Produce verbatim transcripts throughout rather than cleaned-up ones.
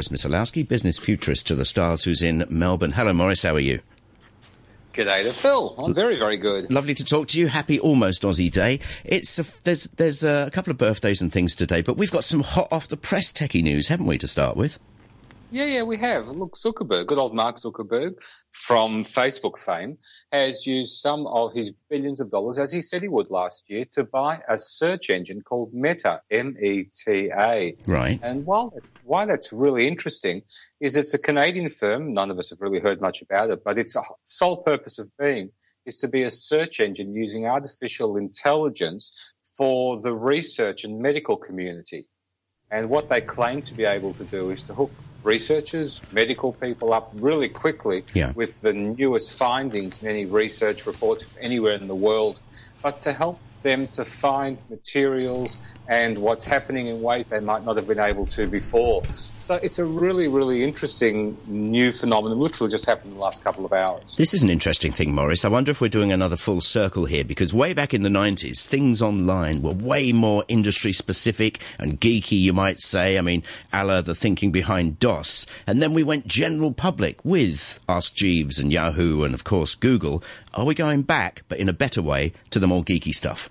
Morris Misalowski, business futurist to the stars, who's in Melbourne. Hello, Morris. How are you? G'day to Phil. I'm very, very good. Lovely to talk to you. Happy almost Aussie Day. It's a, there's there's a couple of birthdays and things today, but we've got some hot off the press techie news, haven't we, to start with? Yeah, yeah, we have. Look, Zuckerberg, good old Mark Zuckerberg from Facebook fame, has used some of his billions of dollars, as he said he would last year, to buy a search engine called Meta, M E T A. Right. And while why that's really interesting is it's a Canadian firm. None of us have really heard much about it, but its sole purpose of being is to be a search engine using artificial intelligence for the research and medical community. And what they claim to be able to do is to hook researchers, medical people up really quickly yeah. with the newest findings in any research reports from anywhere in the world, but to help them to find materials and what's happening in ways they might not have been able to before. So it's a really, really interesting new phenomenon, literally just happened in the last couple of hours. This is an interesting thing, Morris. I wonder if we're doing another full circle here, because way back in the nineties, things online were way more industry-specific and geeky, you might say. I mean, a la the thinking behind DOS. And then we went general public with Ask Jeeves and Yahoo and, of course, Google. Are we going back, but in a better way, to the more geeky stuff?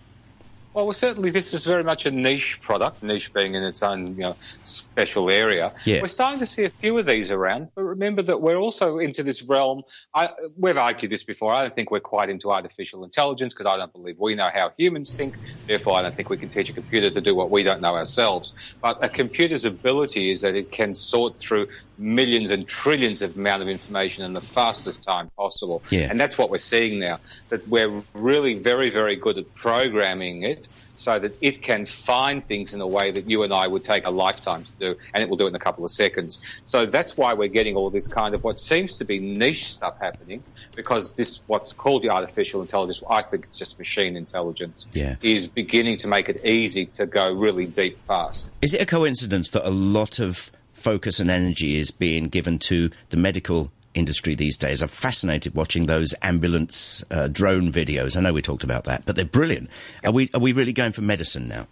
Well, well, certainly this is very much a niche product, niche being in its own, you know, special area. Yeah. We're starting to see a few of these around, but remember that we're also into this realm. I, we've argued this before. I don't think we're quite into artificial intelligence because I don't believe we know how humans think. Therefore, I don't think we can teach a computer to do what we don't know ourselves. But a computer's ability is that it can sort through millions and trillions of amount of information in the fastest time possible. Yeah. And that's what we're seeing now, that we're really very, very good at programming it so that it can find things in a way that you and I would take a lifetime to do, and it will do it in a couple of seconds. So that's why we're getting all this kind of what seems to be niche stuff happening, because this, what's called the artificial intelligence, I think it's just machine intelligence, yeah. is beginning to make it easy to go really deep fast. Is it a coincidence that a lot of focus and energy is being given to the medical industry these days? I'm fascinated watching those ambulance uh, drone videos. I know we talked about that, but they're brilliant. Are we are we really going for medicine now?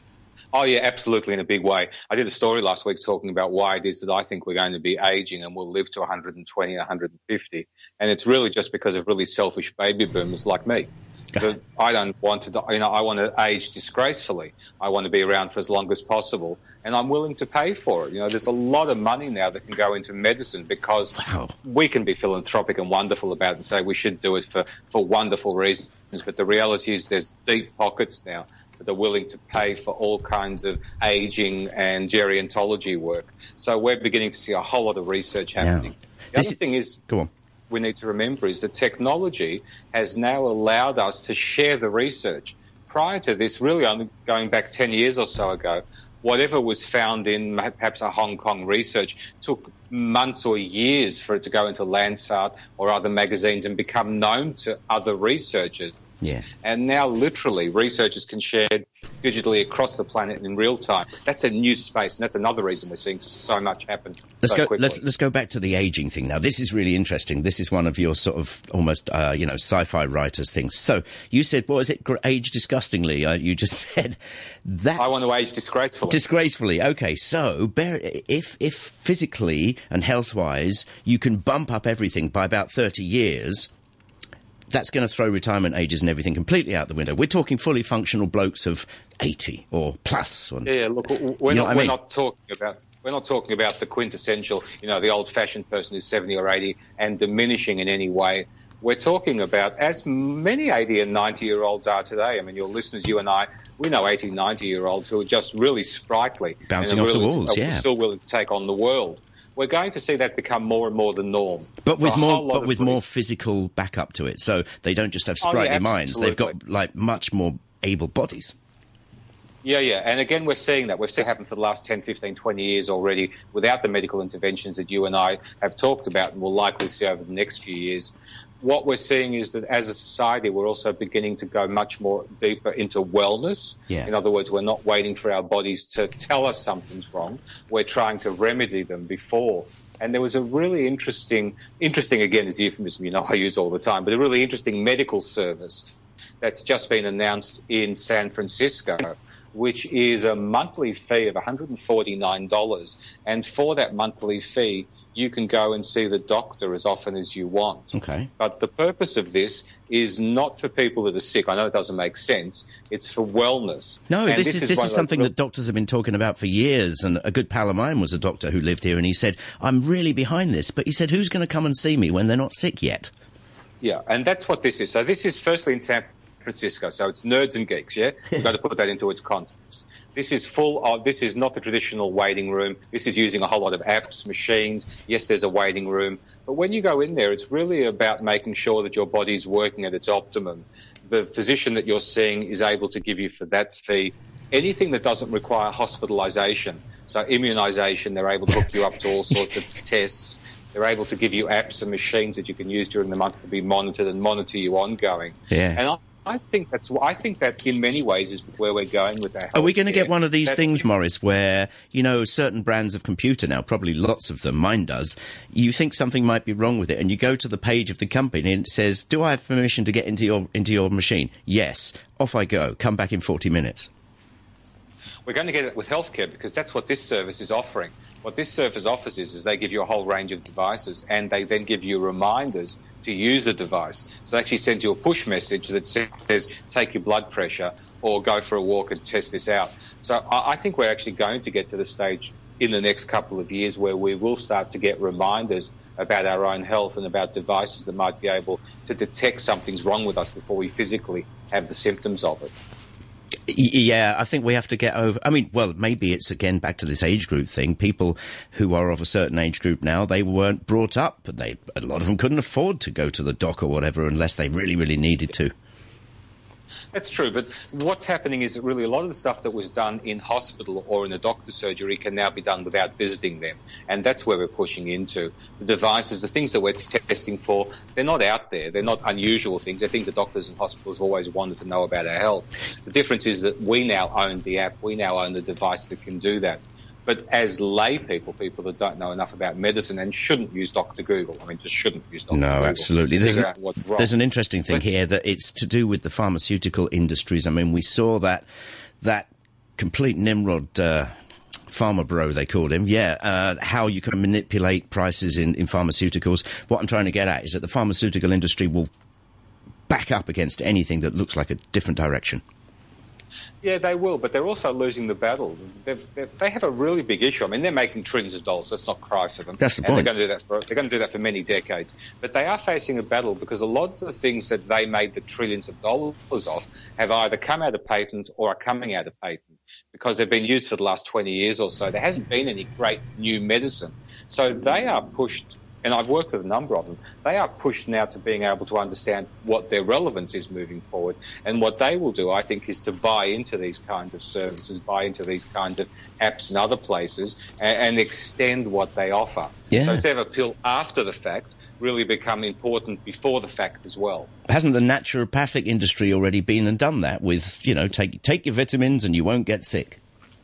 Oh, yeah, absolutely, in a big way. I did a story last week talking about why it is that I think we're going to be aging and we'll live to one hundred twenty, one hundred fifty. And it's really just because of really selfish baby boomers like me. But I don't want to, you know, I want to age disgracefully. I want to be around for as long as possible, and I'm willing to pay for it. You know, there's a lot of money now that can go into medicine because wow. we can be philanthropic and wonderful about it and say we should do it for, for wonderful reasons. But the reality is there's deep pockets now that are willing to pay for all kinds of aging and gerontology work. So we're beginning to see a whole lot of research happening. Yeah. The this other thing is, go on. we need to remember is that technology has now allowed us to share the research. Prior to this, really only going back ten years or so ago, whatever was found in perhaps a Hong Kong research took months or years for it to go into Landsat or other magazines and become known to other researchers. Yeah. And now literally researchers can share digitally across the planet in real time. That's a new space, and that's another reason we're seeing so much happen let's so go, quickly. Let's, let's go back to the aging thing now. This is really interesting. This is one of your sort of almost, uh, you know, sci-fi writers things. So you said, what was it, age disgustingly? Uh, you just said that. I want to age disgracefully. Disgracefully. Okay, so bear, if, if physically and health-wise you can bump up everything by about thirty years... that's going to throw retirement ages and everything completely out the window. We're talking fully functional blokes of eighty or plus. Or, yeah, look, we're, you know not, we're I mean? not talking about we're not talking about the quintessential, you know, the old-fashioned person who's seventy or eighty and diminishing in any way. We're talking about, as many eighty and ninety-year-olds are today. I mean, your listeners, you and I, we know eighty, ninety-year-olds who are just really sprightly. Bouncing and off really, the walls, yeah. Still willing to take on the world. We're going to see that become more and more the norm. But with more, but with more reasons. physical backup to it. So they don't just have Oh, sprightly yeah, minds. They've got, absolutely. like, much more able bodies. Yeah, yeah. And again, we're seeing that. We've seen it happen for the last ten, fifteen, twenty years already without the medical interventions that you and I have talked about and will likely see over the next few years. What we're seeing is that as a society, we're also beginning to go much more deeper into wellness. Yeah. In other words, we're not waiting for our bodies to tell us something's wrong. We're trying to remedy them before. And there was a really interesting, interesting again is the euphemism, you know, I use all the time, but a really interesting medical service that's just been announced in San Francisco, which is a monthly fee of one hundred forty-nine dollars. And for that monthly fee, you can go and see the doctor as often as you want. Okay. But the purpose of this is not for people that are sick. I know it doesn't make sense. It's for wellness. No, and this, this is this is something those... that doctors have been talking about for years. And a good pal of mine was a doctor who lived here, and he said, I'm really behind this. But he said, who's going to come and see me when they're not sick yet? Yeah, and that's what this is. So this is firstly in San Francisco. So it's nerds and geeks, yeah? You've got to put that into its context. This is full of, this is not the traditional waiting room. This is using a whole lot of apps, machines. Yes, there's a waiting room. But when you go in there, it's really about making sure that your body's working at its optimum. The physician that you're seeing is able to give you for that fee anything that doesn't require hospitalisation. So immunisation, they're able to hook you up to all sorts of tests. They're able to give you apps and machines that you can use during the month to be monitored and monitor you ongoing. Yeah. And I, I think that's. I think that in many ways is where we're going with that. Are we going to get one of these that, things, Maurice, where, you know, certain brands of computer now, probably lots of them, mine does, you think something might be wrong with it, and you go to the page of the company and it says, do I have permission to get into your into your machine? Yes. Off I go. Come back in forty minutes. We're going to get it with healthcare because that's what this service is offering. What this service offers is, is they give you a whole range of devices and they then give you reminders to use the device. So they actually send you a push message that says, take your blood pressure or go for a walk and test this out. So I, I think we're actually going to get to the stage in the next couple of years where we will start to get reminders about our own health and about devices that might be able to detect something's wrong with us before we physically have the symptoms of it. Yeah, I think we have to get over... I mean, well, maybe it's, again, back to this age group thing. People who are of a certain age group now, they weren't brought up. But they, a lot of them couldn't afford to go to the doc or whatever unless they really, really needed to. That's true, but what's happening is that really a lot of the stuff that was done in hospital or in a doctor's surgery can now be done without visiting them, and that's where we're pushing into. The devices, the things that we're t- testing for, they're not out there. They're not unusual things. They're things that doctors and hospitals have always wanted to know about our health. The difference is that we now own the app. We now own the device that can do that. But as lay people, people that don't know enough about medicine and shouldn't use Doctor Google, I mean, just shouldn't use Doctor No, Google. No, absolutely. There's, an, wrong. there's an interesting thing but, here that it's to do with the pharmaceutical industries. I mean, we saw that that complete Nimrod uh, pharma bro, they called him, yeah, uh, how you can manipulate prices in, in pharmaceuticals. What I'm trying to get at is that the pharmaceutical industry will back up against anything that looks like a different direction. Yeah, they will, but they're also losing the battle. They've, they've, they have a really big issue. I mean, they're making trillions of dollars. Let's not cry for them. That's the and point. They're going to do that for, they're going to do that for many decades. But they are facing a battle because a lot of the things that they made the trillions of dollars of have either come out of patent or are coming out of patent because they've been used for the last twenty years or so. There hasn't been any great new medicine. So they are pushed, and I've worked with a number of them, they are pushed now to being able to understand what their relevance is moving forward. And what they will do, I think, is to buy into these kinds of services, buy into these kinds of apps and other places, and, and extend what they offer. Yeah. So instead of a pill after the fact, really become important before the fact as well. Hasn't the naturopathic industry already been and done that with, you know, take take your vitamins and you won't get sick?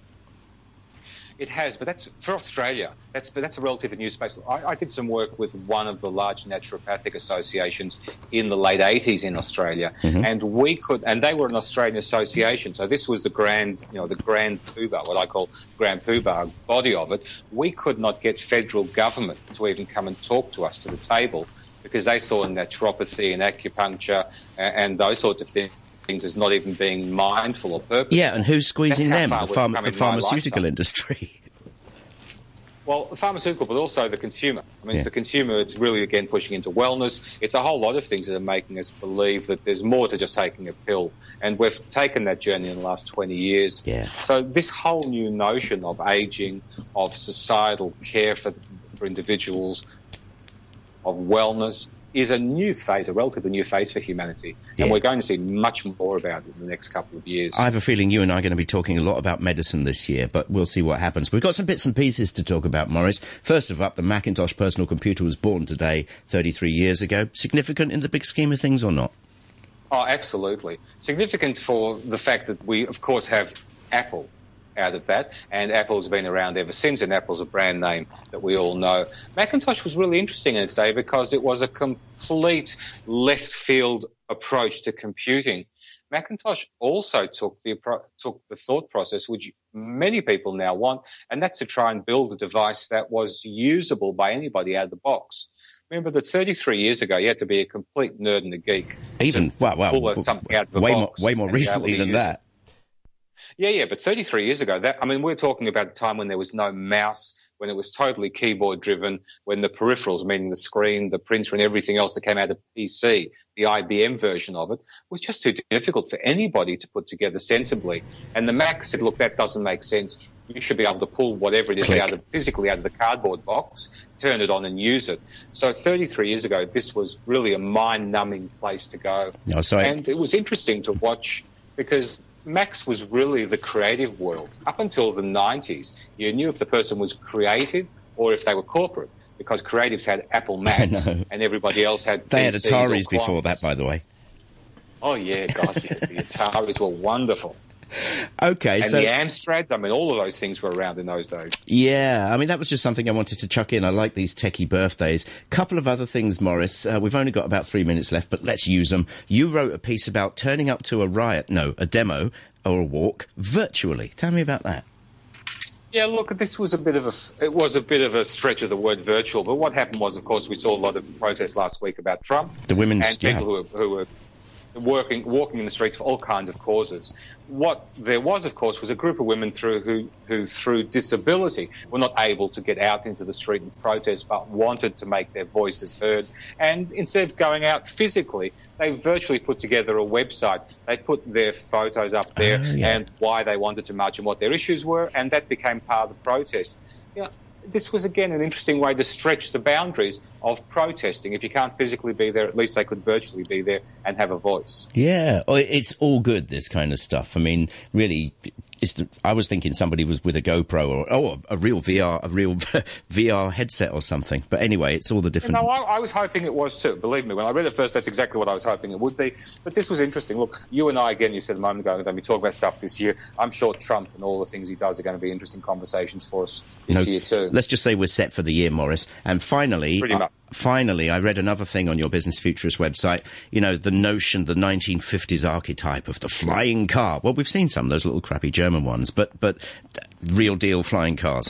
It has, but that's for Australia. That's but that's a relatively new space. I, I did some work with one of the large naturopathic associations in the late eighties in Australia, mm-hmm. and we could, and they were an Australian association. So this was the grand, you know, the grand poobah, what I call grand poobah body of it. We could not get federal government to even come and talk to us to the table because they saw naturopathy and acupuncture and, and those sorts of things. Things as not even being mindful or purposeful. Yeah, and who's squeezing them? The, pharma, the in pharmaceutical industry. Well, the pharmaceutical, but also the consumer. I mean, yeah. it's the consumer. It's really, again, pushing into wellness. It's a whole lot of things that are making us believe that there's more to just taking a pill. And we've taken that journey in the last twenty years. Yeah. So this whole new notion of ageing, of societal care for, for individuals, of wellness, is a new phase, a relatively new phase for humanity. Yeah. And we're going to see much more about it in the next couple of years. I have a feeling you and I are going to be talking a lot about medicine this year, but we'll see what happens. We've got some bits and pieces to talk about, Maurice. First of all, the Macintosh personal computer was born today, thirty-three years ago. Significant in the big scheme of things or not? Oh, absolutely. Significant for the fact that we, of course, have Apple out of that, and Apple's been around ever since, and Apple's a brand name that we all know. Macintosh was really interesting in its day because it was a complete left field approach to computing. Macintosh also took the took the thought process, which many people now want, and that's to try and build a device that was usable by anybody out of the box. Remember that thirty-three years ago, you had to be a complete nerd and a geek. Even, to, wow, wow, pull something out of the way box more, way more recently than that. Yeah, yeah, but thirty-three years ago, that, I mean, we're talking about a time when there was no mouse, when it was totally keyboard driven, when the peripherals, meaning the screen, the printer and everything else that came out of P C, the I B M version of it, was just too difficult for anybody to put together sensibly. And the Mac said, look, that doesn't make sense. You should be able to pull whatever it is Click. out of, physically out of the cardboard box, turn it on and use it. So thirty-three years ago, this was really a mind-numbing place to go. No, sorry. And it was interesting to watch because Macs was really the creative world. Up until the nineties, you knew if the person was creative or if they were corporate, because creatives had Apple Macs and everybody else had They P had Cs Ataris or before that, Qualcomms. by the way. Oh, yeah, gosh, yeah, the Ataris were wonderful. Okay, And so... the Amstrads, I mean, all of those things were around in those days. Yeah, I mean, that was just something I wanted to chuck in. I like these techie birthdays. Couple of other things, Morris. Uh, we've only got about three minutes left, but let's use them. You wrote a piece about turning up to a riot, no, a demo or a walk virtually. Tell me about that. Yeah, look, this was a bit of a, it was a bit of a stretch of the word virtual, but what happened was, of course, we saw a lot of protests last week about Trump. The women's, and people yeah. who were, who were working, walking in the streets for all kinds of causes. What there was, of course, was a group of women through who, who, through disability, were not able to get out into the street and protest, but wanted to make their voices heard. And instead of going out physically, they virtually put together a website. They put their photos up there oh, yeah. and why they wanted to march and what their issues were, and that became part of the protest. You know, this was, again, an interesting way to stretch the boundaries of protesting. If you can't physically be there, at least they could virtually be there and have a voice. Yeah, oh, it's all good, this kind of stuff. I mean, really, it's the, I was thinking somebody was with a GoPro or oh, a real V R, a real V R headset or something. But anyway, it's all the different... No, I, I was hoping it was too. Believe me, when I read it first, that's exactly what I was hoping it would be. But this was interesting. Look, you and I, again, you said a moment ago, we're going to be talking about stuff this year. I'm sure Trump and all the things he does are going to be interesting conversations for us this no, year too. Let's just say we're set for the year, Morris. And finally... Pretty much. Uh, Finally, I read another thing on your Business Futurist website, you know, the notion, the nineteen fifties archetype of the flying car. Well, we've seen some of those little crappy German ones, but, but real deal flying cars.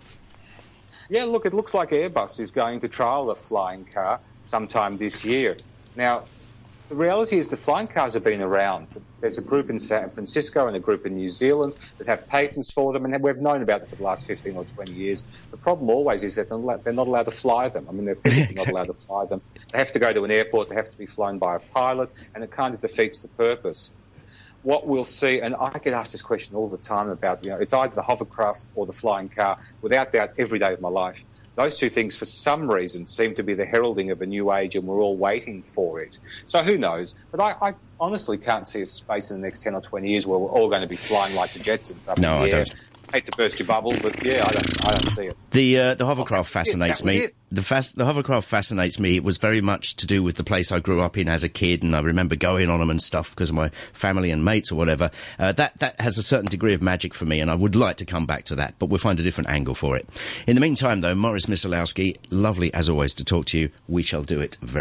Yeah, look, it looks like Airbus is going to trial a flying car sometime this year. Now, the reality is the flying cars have been around. There's a group in San Francisco and a group in New Zealand that have patents for them, and we've known about them for the last fifteen or twenty years. The problem always is that they're not allowed to fly them. I mean, they're physically not allowed to fly them. They have to go to an airport, they have to be flown by a pilot, and it kind of defeats the purpose. What we'll see, and I get asked this question all the time about, you know, it's either the hovercraft or the flying car, without doubt, every day of my life. Those two things, for some reason, seem to be the heralding of a new age, and we're all waiting for it. So who knows? But I, I honestly can't see a space in the next ten or twenty years where we're all going to be flying like the Jetsons up No, in I the air. don't. Hate to burst your bubble, but yeah, I don't, I don't see it. The uh, the hovercraft fascinates that was me. it. The, fas- the hovercraft fascinates me. It was very much to do with the place I grew up in as a kid, and I remember going on them and stuff because of my family and mates or whatever. Uh, that that has a certain degree of magic for me, and I would like to come back to that, but we'll find a different angle for it. In the meantime, though, Morris Misalowski, lovely as always to talk to you. We shall do it very